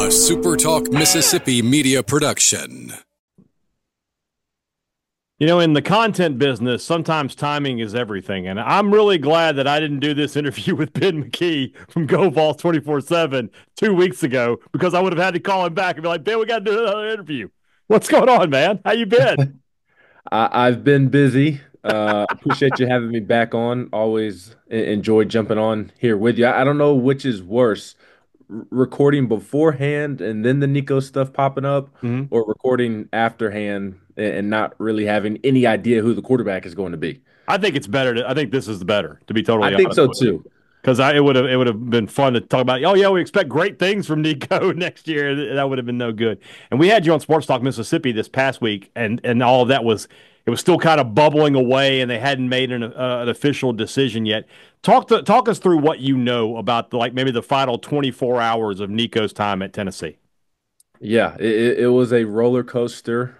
SuperTalk Mississippi media production. You know, in the content business, sometimes timing is everything. And I'm really glad that I didn't do this interview with Ben McKee from GoVols 24/7 2 weeks ago, because I would have had to call him back and be like, Ben, we got to do another interview. What's going on, man? How you been? I've been busy. Appreciate you having me back on. Always enjoy jumping on here with you. I don't know which is worse, recording beforehand and then the Nico stuff popping up, Mhm. or recording afterhand and not really having any idea who the quarterback is going to be. I think it's better. I think this is the better, to be I totally think honest so with you. too. Because it would have been fun to talk about. Oh yeah, we expect great things from Nico next year. That would have been no good. And we had you on Sports Talk Mississippi this past week, and all of that was it was still kind of bubbling away, and they hadn't made an official decision yet. Talk us through what you know about like maybe the final 24 hours of Nico's time at Tennessee. Yeah, it was a roller coaster,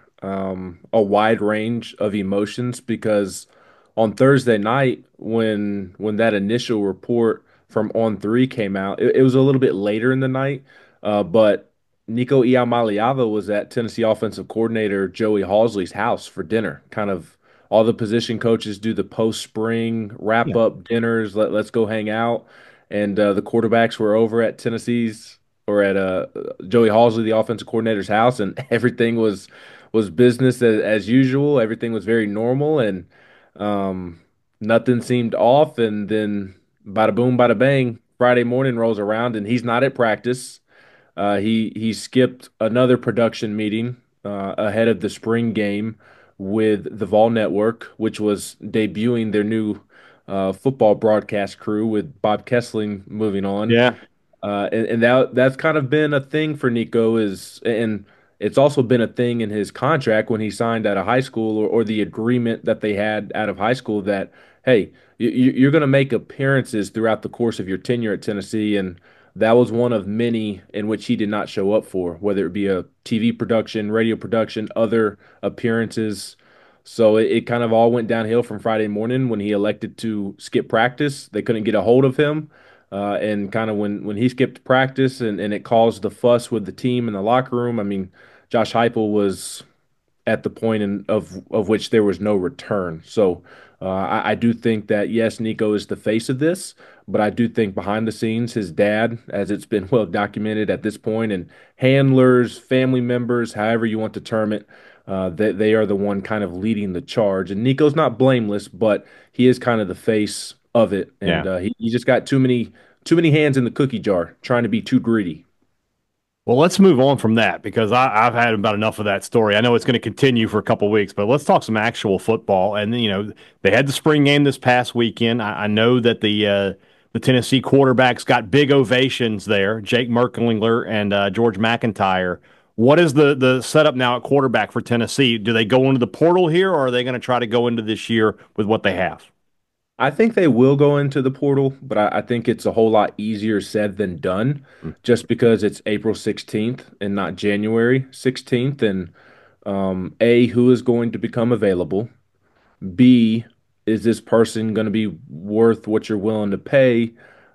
a wide range of emotions because on Thursday night when that initial report from On Three came out, it was a little bit later in the night, but Nico Iamaleava was at Tennessee offensive coordinator Joey Halzle's house for dinner. Kind of all the position coaches do the post spring wrap Yeah. up dinners. Let's go hang out, and the quarterbacks were over at Tennessee's or at Joey Halzle, the offensive coordinator's house, and everything was business as usual. Everything was very normal, and um, nothing seemed off. And then, bada boom, bada bang, Friday morning rolls around, and he's not at practice. He skipped another production meeting ahead of the spring game with the Vol Network, which was debuting their new football broadcast crew with Bob Kessling moving on. Yeah. And that's kind of been a thing for Nico and it's also been a thing in his contract when he signed out of high school, or the agreement that they had out of high school that, hey, you're going to make appearances throughout the course of your tenure at Tennessee. And that was one of many in which he did not show up for, whether it be a TV production, radio production, other appearances. So it kind of all went downhill from Friday morning when he elected to skip practice. They couldn't get a hold of him. And kind of when he skipped practice and it caused the fuss with the team in the locker room. I mean, Josh Heupel was at the point of which there was no return. So I do think that yes, Nico is the face of this, but I do think behind the scenes, his dad, as it's been well documented at this point, and handlers, family members, however you want to term it, they are the one kind of leading the charge. And Nico's not blameless, but he is kind of the face of it, and Yeah. he just got too many hands in the cookie jar, trying to be too greedy. Well, let's move on from that because I've had about enough of that story. I know it's going to continue for a couple of weeks, but let's talk some actual football. And they had the spring game this past weekend. I know that the Tennessee quarterbacks got big ovations there. Jake Merklinger and George McIntyre. What is the setup now at quarterback for Tennessee? Do they go into the portal here, or are they going to try to go into this year with what they have? I think they will go into the portal, but I think it's a whole lot easier said than done just because it's April 16th and not January 16th. And A, who is going to become available? B, is this person going to be worth what you're willing to pay?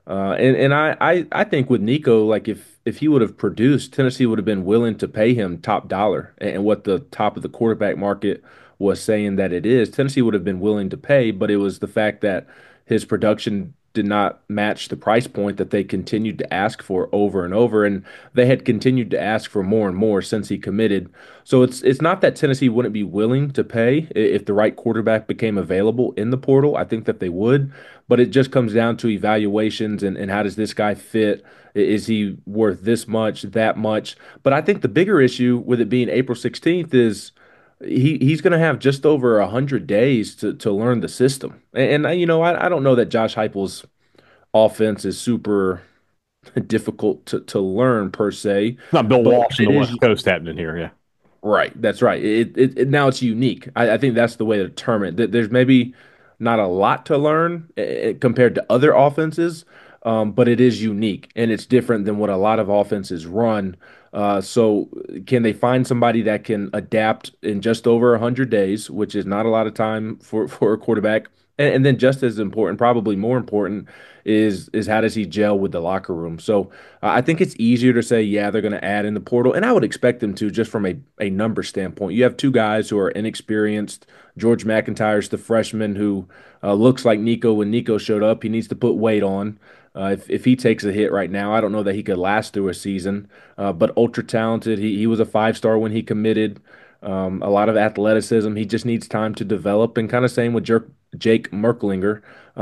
And I think with Nico, like if he would have produced, Tennessee would have been willing to pay him top dollar, and what the top of the quarterback market was saying that it is. Tennessee would have been willing to pay, but it was the fact that his production did not match the price point that they continued to ask for over and over, and they had continued to ask for more and more since he committed. So it's not that Tennessee wouldn't be willing to pay if the right quarterback became available in the portal. I think that they would, but it just comes down to evaluations and how does this guy fit? Is he worth this much, that much? But I think the bigger issue with it being April 16th is he's going to have just over 100 days to learn the system. And I don't know that Josh Heupel's offense is super difficult to learn per se, It's not Bill but Walsh in it the West is Coast happening here. Yeah. right. That's right. Now it's unique. I think that's the way to term it. There's maybe not a lot to learn compared to other offenses, but it is unique and it's different than what a lot of offenses run. So can they find somebody that can adapt in just over 100 days, which is not a lot of time for a quarterback? And then just as important, probably more important, is how does he gel with the locker room? So I think it's easier to say, yeah, they're going to add in the portal, and I would expect them to just from a number standpoint. You have two guys who are inexperienced. George McIntyre's the freshman who looks like Nico when Nico showed up. He needs to put weight on. If he takes a hit right now, I don't know that he could last through a season. But ultra talented. He was a 5-star when he committed. A lot of athleticism. He just needs time to develop. And kind of same with Jake Merklinger,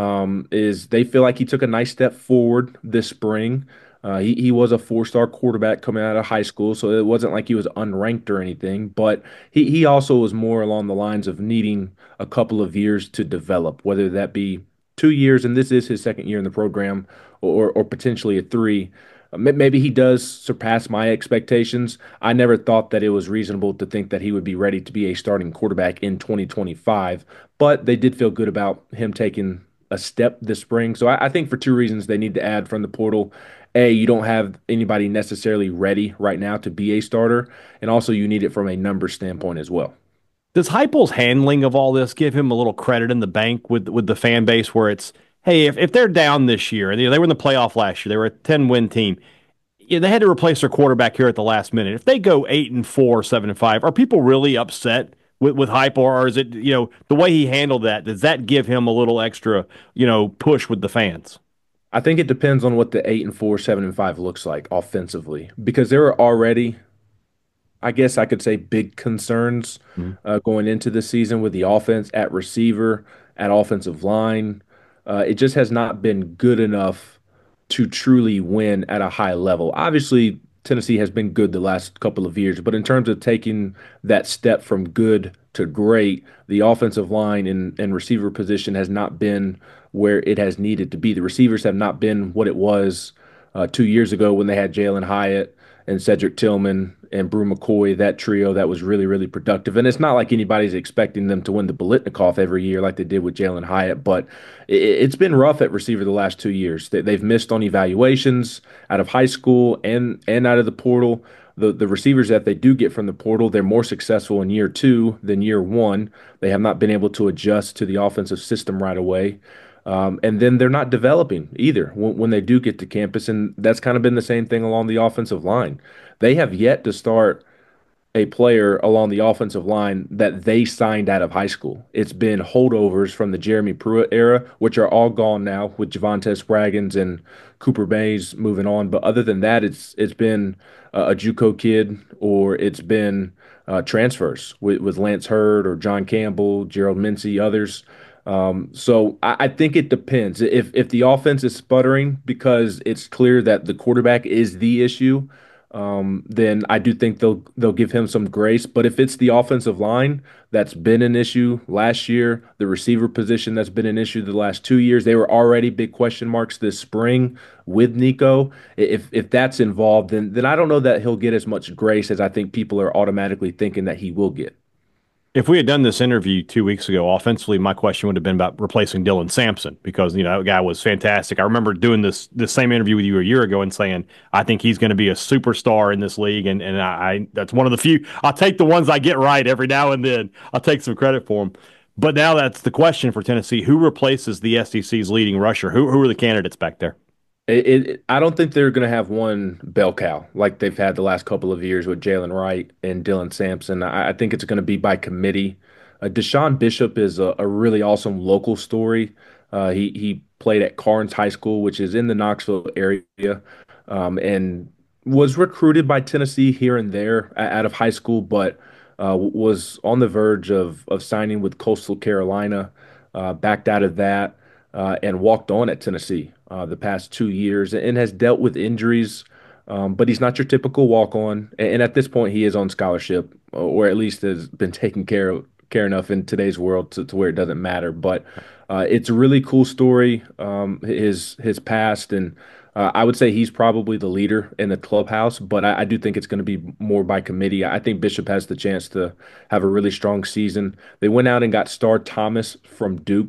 is they feel like he took a nice step forward this spring. He was a 4-star quarterback coming out of high school, so it wasn't like he was unranked or anything. But he also was more along the lines of needing a couple of years to develop, whether that be 2 years, and this is his second year in the program, or potentially a three. Maybe he does surpass my expectations. I never thought that it was reasonable to think that he would be ready to be a starting quarterback in 2025, but they did feel good about him taking a step this spring. So I think for two reasons they need to add from the portal. A, you don't have anybody necessarily ready right now to be a starter, and also you need it from a number standpoint as well. Does Heupel's handling of all this give him a little credit in the bank with the fan base where it's, hey, if they're down this year, and they were in the playoff last year, they were a 10-win team. They had to replace their quarterback here at the last minute. If they go 8-4, 7-5, are people really upset with Heupel, or is it, the way he handled that, does that give him a little extra, push with the fans? I think it depends on what the 8-4, 7-5 looks like offensively, because there are already, I guess I could say, big concerns Mhm. going into the season with the offense at receiver, at offensive line. It just has not been good enough to truly win at a high level. Obviously, Tennessee has been good the last couple of years, but in terms of taking that step from good to great, the offensive line and receiver position has not been where it has needed to be. The receivers have not been what it was 2 years ago when they had Jalen Hyatt and Cedric Tillman and Brew McCoy, that trio that was really, really productive. And it's not like anybody's expecting them to win the Biletnikoff every year like they did with Jalen Hyatt, but it's been rough at receiver the last 2 years. They've missed on evaluations out of high school and out of the portal. The receivers that they do get from the portal, they're more successful in year two than year one. They have not been able to adjust to the offensive system right away. And then they're not developing either when they do get to campus. And that's kind of been the same thing along the offensive line. They have yet to start a player along the offensive line that they signed out of high school. It's been holdovers from the Jeremy Pruitt era, which are all gone now with Javonte Spraggins and Cooper Mays moving on. But other than that, it's been a JUCO kid, or it's been transfers with Lance Hurd or John Campbell, Gerald Mincy, others. So I think it depends. If the offense is sputtering because it's clear that the quarterback is the issue, then I do think they'll give him some grace. But if it's the offensive line that's been an issue last year, the receiver position that's been an issue the last 2 years, they were already big question marks this spring with Nico. If that's involved, then I don't know that he'll get as much grace as I think people are automatically thinking that he will get. If we had done this interview 2 weeks ago, offensively, my question would have been about replacing Dylan Sampson because that guy was fantastic. I remember doing this same interview with you a year ago and saying I think he's going to be a superstar in this league, and I that's one of the few. I'll take the ones I get right every now and then. I'll take some credit for him. But now that's the question for Tennessee: who replaces the SEC's leading rusher? Who are the candidates back there? I don't think they're going to have one bell cow like they've had the last couple of years with Jalen Wright and Dylan Sampson. I think it's going to be by committee. Deshaun Bishop is a really awesome local story. He played at Carnes High School, which is in the Knoxville area, and was recruited by Tennessee here and there out of high school, but was on the verge of signing with Coastal Carolina, backed out of that, and walked on at Tennessee the past 2 years and has dealt with injuries. But he's not your typical walk on. And at this point, he is on scholarship, or at least has been taken care enough in today's world to where it doesn't matter. But it's a really cool story, his past. And I would say he's probably the leader in the clubhouse, but I do think it's going to be more by committee. I think Bishop has the chance to have a really strong season. They went out and got Star Thomas from Duke.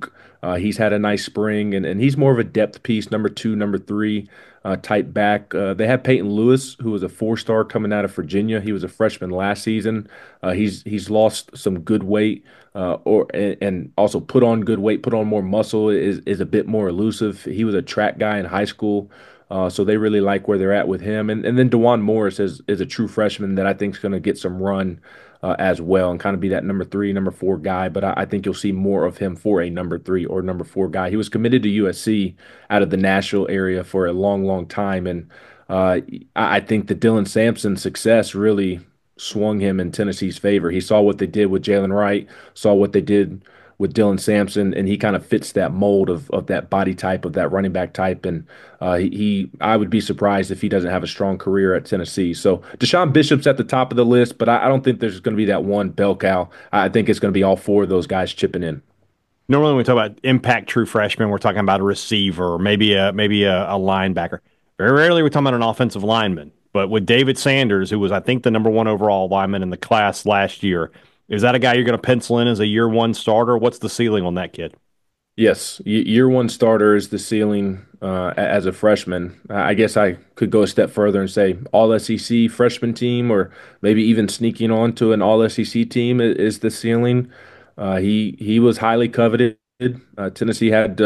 He's had a nice spring, and he's more of a depth piece, number two, number three type back. They have Peyton Lewis, who was a four-star coming out of Virginia. He was a freshman last season. He's lost some good weight, and also put on good weight, put on more muscle. Is a bit more elusive. He was a track guy in high school. So they really like where they're at with him. And then Dewan Morris is a true freshman that I think is going to get some run as well and kind of be that number three, number four guy. But I think you'll see more of him for a number three or number four guy. He was committed to USC out of the Nashville area for a long, long time. And I think that Dylan Sampson's success really swung him in Tennessee's favor. He saw what they did with Jalen Wright, saw what they did with Dylan Sampson, and he kind of fits that mold of that body type, of that running back type. And I would be surprised if he doesn't have a strong career at Tennessee. So Deshaun Bishop's at the top of the list, but I don't think there's going to be that one bell cow. I think it's going to be all four of those guys chipping in. Normally, when we talk about impact true freshmen, we're talking about a receiver, maybe a linebacker. Very rarely we're talking about an offensive lineman. But with David Sanders, who was, I think, the number one overall lineman in the class last year, is that a guy you're going to pencil in as a year one starter? What's the ceiling on that kid? Yes, year one starter is the ceiling as a freshman. I guess I could go a step further and say all SEC freshman team, or maybe even sneaking on to an all SEC team is the ceiling. He was highly coveted. Tennessee had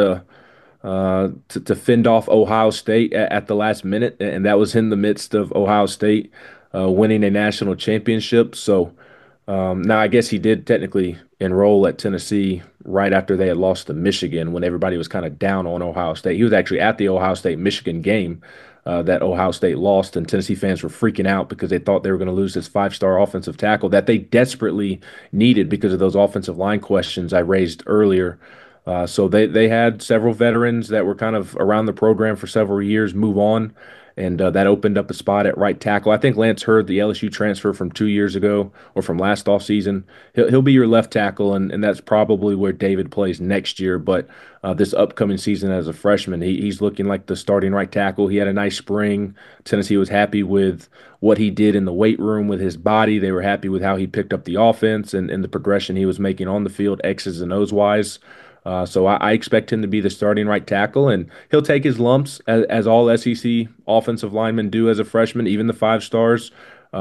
to fend off Ohio State at the last minute, and that was in the midst of Ohio State winning a national championship. So now I guess he did technically enroll at Tennessee right after they had lost to Michigan when everybody was kind of down on Ohio State. He was actually at the Ohio State Michigan game that Ohio State lost, and Tennessee fans were freaking out because they thought they were going to lose this five-star offensive tackle that they desperately needed because of those offensive line questions I raised earlier. So they had several veterans that were kind of around the program for several years move on, and that opened up a spot at right tackle. I think Lance Heard, the LSU transfer from 2 years ago or from last offseason, he'll be your left tackle, and that's probably where David plays next year. But this upcoming season as a freshman, he's looking like the starting right tackle. He had a nice spring. Tennessee was happy with what he did in the weight room with his body. They were happy with how he picked up the offense and the progression he was making on the field, X's and O's wise. So I expect him to be the starting right tackle, and he'll take his lumps as all SEC offensive linemen do as a freshman, even the five stars.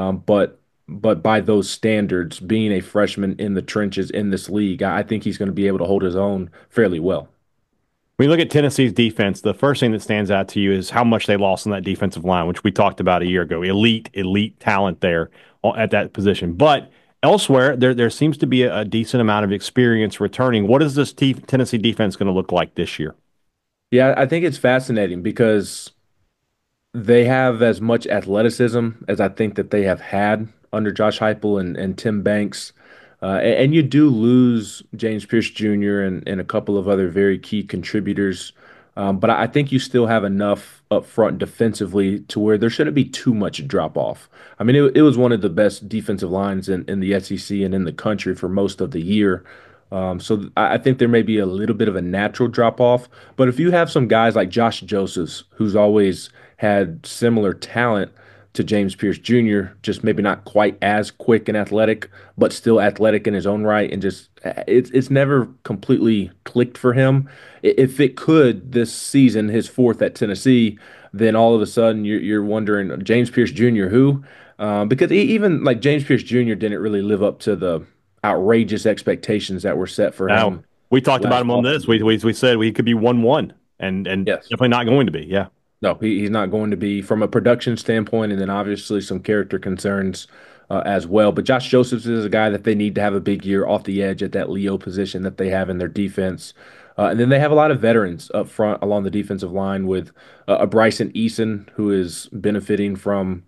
But by those standards, being a freshman in the trenches in this league, I think he's going to be able to hold his own fairly well. When you look at Tennessee's defense, the first thing that stands out to you is how much they lost on that defensive line, which we talked about a year ago. Elite talent there at that position. But elsewhere, there seems to be a decent amount of experience returning. What is this Tennessee defense going to look like this year? Yeah, I think it's fascinating because they have as much athleticism as I think that they have had under Josh Heupel and Tim Banks. And you do lose James Pierce Jr. and a couple of other very key contributors. But I think you still have enough up front defensively to where there shouldn't be too much drop off. I mean, it was one of the best defensive lines in the SEC and in the country for most of the year. So I think there may be a little bit of a natural drop off. But if you have some guys like Josh Josephs, who's always had similar talent to James Pierce Jr., just maybe not quite as quick and athletic, but still athletic in his own right, and just it's never completely clicked for him. If it could this season, his fourth at Tennessee, then all of a sudden you're wondering James Pierce Jr. who, because even like James Pierce Jr. didn't really live up to the outrageous expectations that were set for Now, him we talked about last him on this. offseason. We said he could be 1-1 and Yes. definitely not going to be. Yeah. No, he's not going to be from a production standpoint, and then obviously some character concerns as well. But Josh Josephs is a guy that they need to have a big year off the edge at that Leo position that they have in their defense. And then they have a lot of veterans up front along the defensive line with a Bryson Eason, who is benefiting from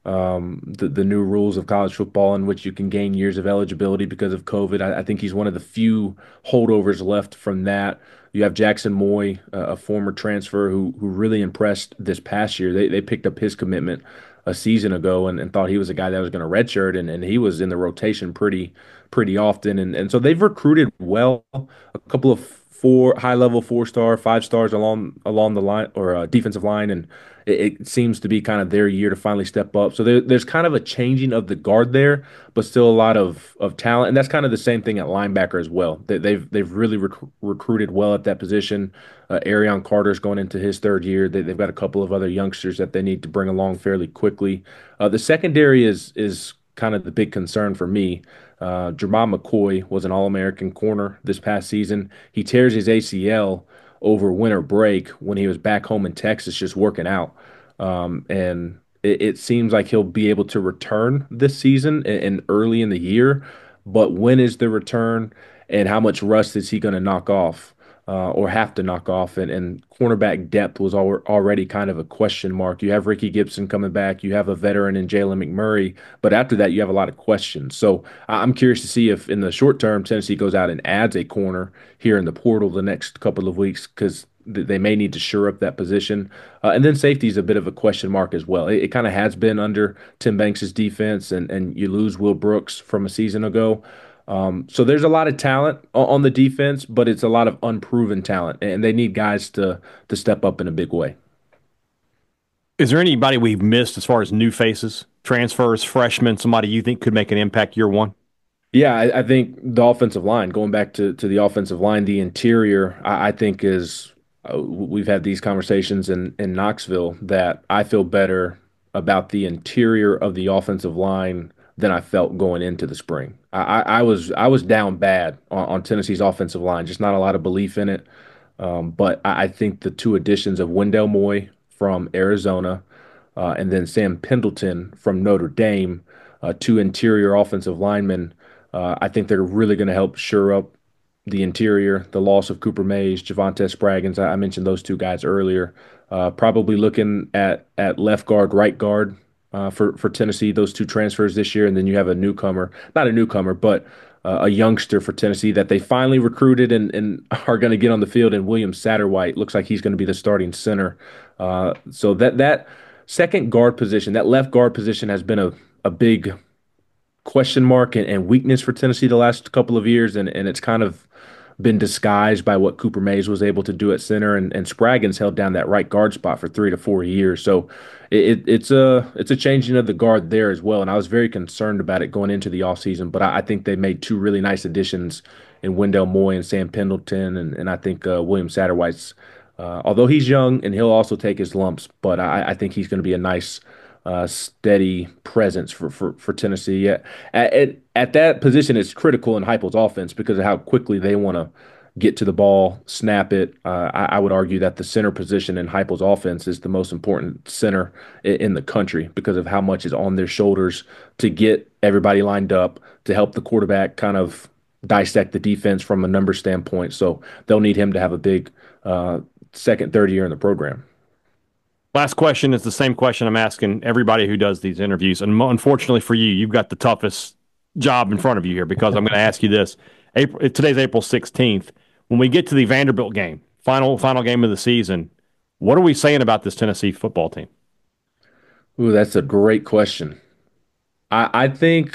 the new rules of college football in which you can gain years of eligibility because of COVID. I think he's one of the few holdovers left from that. You have Jackson Moy, a former transfer who really impressed this past year. They picked up his commitment a season ago and thought he was a guy that was going to redshirt, and he was in the rotation pretty often. And so they've recruited well. A couple of high level 4-star, 5 stars along the line or defensive line, and it seems to be kind of their year to finally step up. So there's kind of a changing of the guard there, but still a lot of talent, and that's kind of the same thing at linebacker as well. They've really recruited well at that position. Arion Carter's going into his third year. They've got a couple of other youngsters that they need to bring along fairly quickly. The secondary is kind of the big concern for me. Jermon McCoy was an All-American corner this past season. He tears his ACL over winter break when he was back home in Texas just working out. And it seems like he'll be able to return this season and early in the year. But when is the return and how much rust is he going to knock off? Or have to knock off. And cornerback depth was already kind of a question mark. You have Ricky Gibson coming back. You have a veteran in Jalen McMurray. But after that, you have a lot of questions. So I'm curious to see if in the short term, Tennessee goes out and adds a corner here in the portal the next couple of weeks because they may need to shore up that position. And then safety is a bit of a question mark as well. It kind of has been under Tim Banks's defense, and you lose Will Brooks from a season ago. So there's a lot of talent on the defense, but it's a lot of unproven talent, and they need guys to step up in a big way. Is there anybody we've missed as far as new faces, transfers, freshmen, somebody you think could make an impact year one? Yeah, I think the offensive line, going back to the offensive line, the interior, I think is we've had these conversations in Knoxville that I feel better about the interior of the offensive line than I felt going into the spring. I was down bad on Tennessee's offensive line, just not a lot of belief in it. But I think the two additions of Wendell Moy from Arizona and then Sam Pendleton from Notre Dame, two interior offensive linemen, I think they're really going to help shore up the interior. The loss of Cooper Mays, Javante Spraggins, I mentioned those two guys earlier. Probably looking at left guard, right guard for Tennessee, those two transfers this year, and then you have a newcomer, not a newcomer, but a youngster for Tennessee that they finally recruited and are going to get on the field. And William Satterwhite looks like he's going to be the starting center. So that second guard position, that left guard position, has been a big question mark and weakness for Tennessee the last couple of years, and it's kind of been disguised by what Cooper Mays was able to do at center, and Spraggins held down that right guard spot for 3 to 4 years. So it's a changing of the guard there as well, and I was very concerned about it going into the offseason, but I think they made two really nice additions in Wendell Moy and Sam Pendleton, and I think William Satterwhite's, although he's young and he'll also take his lumps, but I think he's going to be a nice steady presence for Tennessee. At that position, it's critical in Heupel's offense because of how quickly they want to get to the ball, snap it. I would argue that the center position in Heupel's offense is the most important center in the country because of how much is on their shoulders to get everybody lined up, to help the quarterback kind of dissect the defense from a number standpoint. So they'll need him to have a big second, third year in the program. Last question is the same question I'm asking everybody who does these interviews. And unfortunately for you, you've got the toughest job in front of you here because I'm going to ask you this. Today's April 16th. When we get to the Vanderbilt game, final game of the season, what are we saying about this Tennessee football team? Ooh, that's a great question. I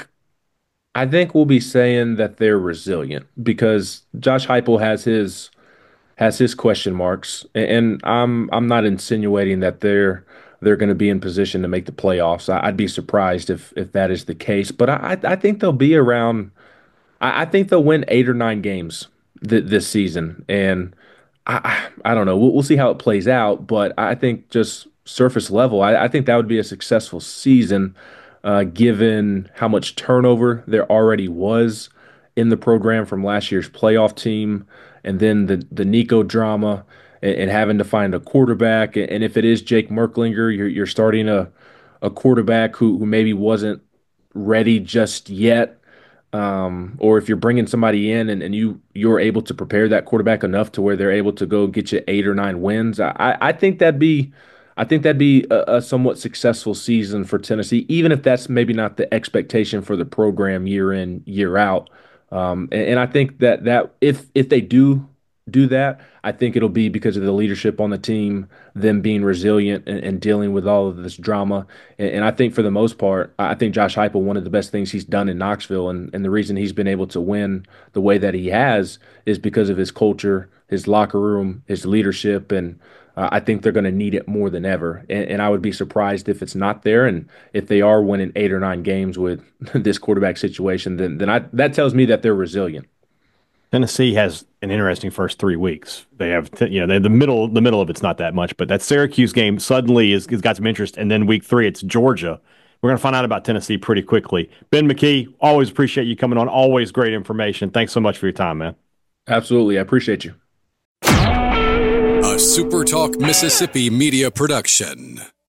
think we'll be saying that they're resilient because Josh Heupel has his question marks, and I'm not insinuating that they're going to be in position to make the playoffs. I'd be surprised if that is the case, but I think they'll be around. I think they'll win 8 or 9 games this season, and I don't know. We'll see how it plays out, but I think just surface level, I think that would be a successful season, given how much turnover there already was in the program from last year's playoff team, and then the Nico drama and having to find a quarterback. And if it is Jake Merklinger, you're starting a quarterback who maybe wasn't ready just yet, or if you're bringing somebody in and you're able to prepare that quarterback enough to where they're able to go get you 8 or 9 wins, I think that'd be a somewhat successful season for Tennessee, even if that's maybe not the expectation for the program year in, year out. And I think that if they do do that, I think it'll be because of the leadership on the team, them being resilient and dealing with all of this drama. And I think for the most part, I think Josh Heupel, one of the best things he's done in Knoxville, and the reason he's been able to win the way that he has is because of his culture, his locker room, his leadership, and I think they're going to need it more than ever. And I would be surprised if it's not there. And if they are winning 8 or 9 games with this quarterback situation, that tells me that they're resilient. Tennessee has an interesting first 3 weeks. They have, the middle of it's not that much, but that Syracuse game suddenly has got some interest. And then week 3, it's Georgia. We're going to find out about Tennessee pretty quickly. Ben McKee, always appreciate you coming on. Always great information. Thanks so much for your time, man. Absolutely. I appreciate you. A SuperTalk Mississippi media production.